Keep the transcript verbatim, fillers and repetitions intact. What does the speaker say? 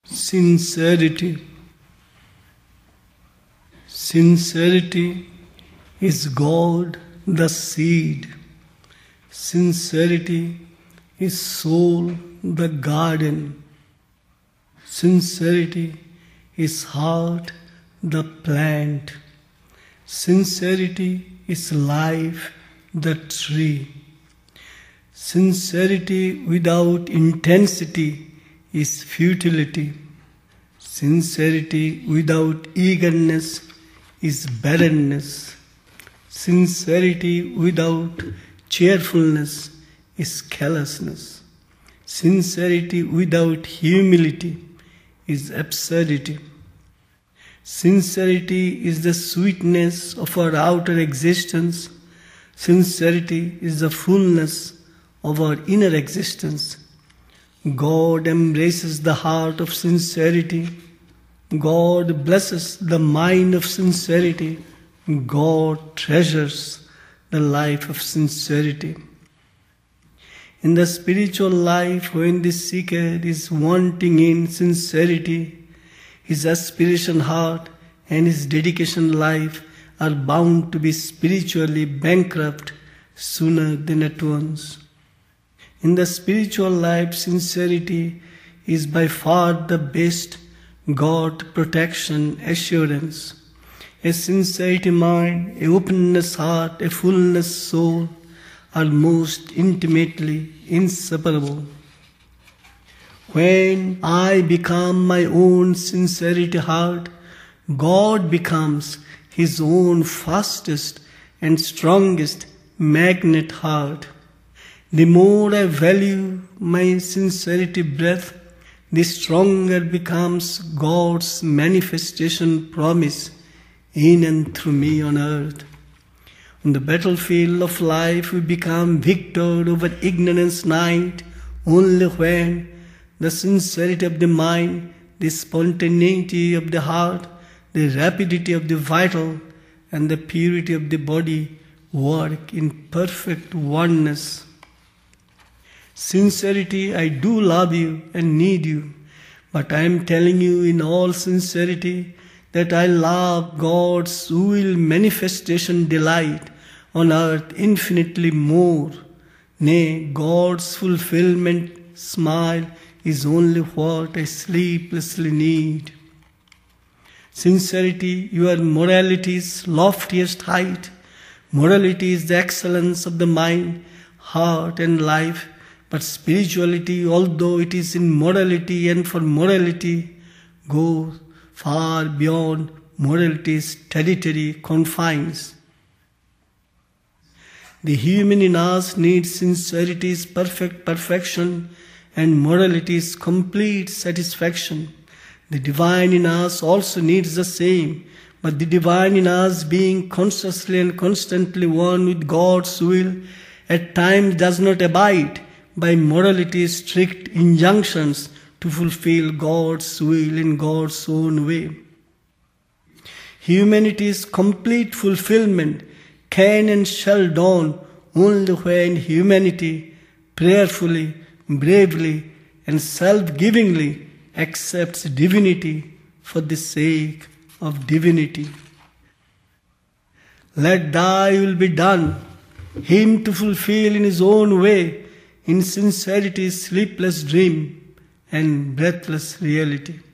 Sincerity. Sincerity is God the seed. Sincerity is soul the garden. Sincerity is heart the plant. Sincerity is life the tree. Sincerity without intensity is futility. Sincerity without eagerness is barrenness. Sincerity without cheerfulness is callousness. Sincerity without humility is absurdity. Sincerity is the sweetness of our outer existence. Sincerity is the fullness of our inner existence. God embraces the heart of sincerity. God blesses the mind of sincerity. God treasures the life of sincerity. In the spiritual life, when the seeker is wanting in sincerity, his aspiration heart and his dedication life are bound to be spiritually bankrupt sooner than at once. In the spiritual life, sincerity is by far the best God protection assurance. A sincerity mind, a openness heart, a fullness soul are most intimately inseparable. When I become my own sincerity heart, God becomes His own fastest and strongest magnet heart. The more I value my sincerity breath, the stronger becomes God's manifestation promise in and through me on earth. On the battlefield of life, we become victor over ignorance night only when the sincerity of the mind, the spontaneity of the heart, the rapidity of the vital, and the purity of the body work in perfect oneness. Sincerity, I do love you and need you, but I am telling you in all sincerity that I love God's will manifestation delight on earth infinitely more. Nay, God's fulfillment smile is only what I sleeplessly need. Sincerity, your morality's loftiest height. Morality is the excellence of the mind, heart and life. But spirituality, although it is in morality and for morality, goes far beyond morality's territory confines. The human in us needs sincerity's perfect perfection and morality's complete satisfaction. The divine in us also needs the same, but the divine in us, being consciously and constantly one with God's will, at times does not abide by morality's strict injunctions to fulfill God's will in God's own way. Humanity's complete fulfillment can and shall dawn only when humanity prayerfully, bravely, and self-givingly accepts divinity for the sake of divinity. Let thy will be done, him to fulfill in his own way, in sincerity's sleepless dream and breathless reality.